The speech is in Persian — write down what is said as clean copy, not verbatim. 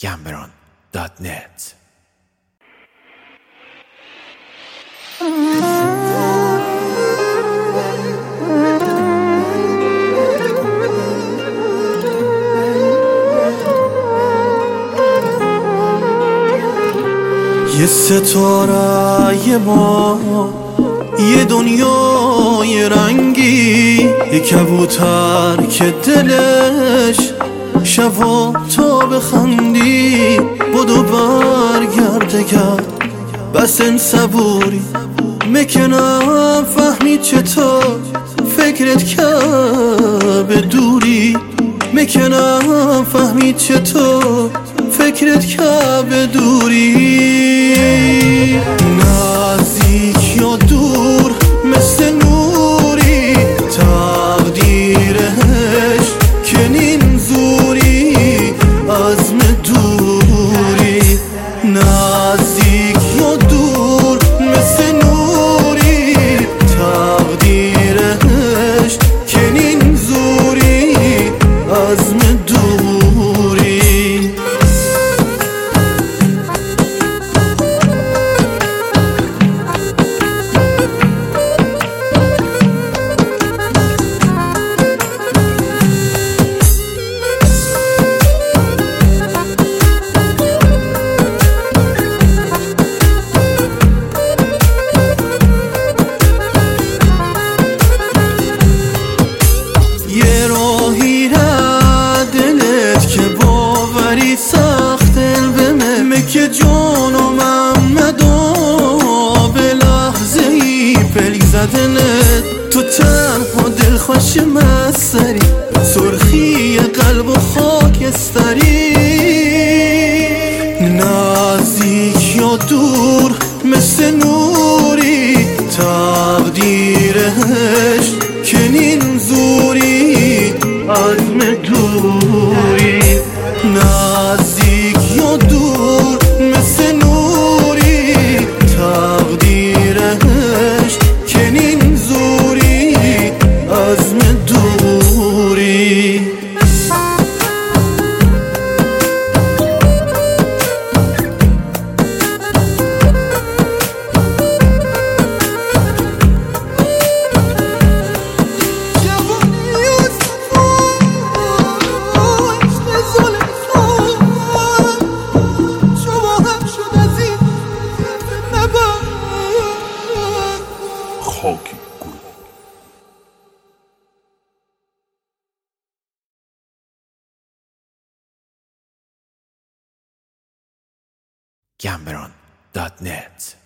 gambron.net. یه ستاره ما، یه دنیای رنگی، یه کبوتر که دلش شب و تا بخندی بدو برگرده گرد. بس این صبوری میکنم فهمی چطور فکرت که به دوری، میکنم فهمی چطور فکرت که به دوری. نزدیک یا دور مثل نوری، تقدیرش کنین زوری عزم دوری. نزدیک یا دور مثل نوری، تقدیرش کنین زوری عزم دوری. یه راهی را دلت که باوری سخت البمه، مکه جان و محمد و به لحظه ای پلک زدنت. تو تنها دلخوش مستری، سرخی قلب و خاکستری. نزدیک یا دور مثل نوری، تقدیرش کنین زوری عزم دوری. نزدیک یا دور مثل نوری، تقدیرش کنین زوری عزم دوری. خاکی گل gambron.net.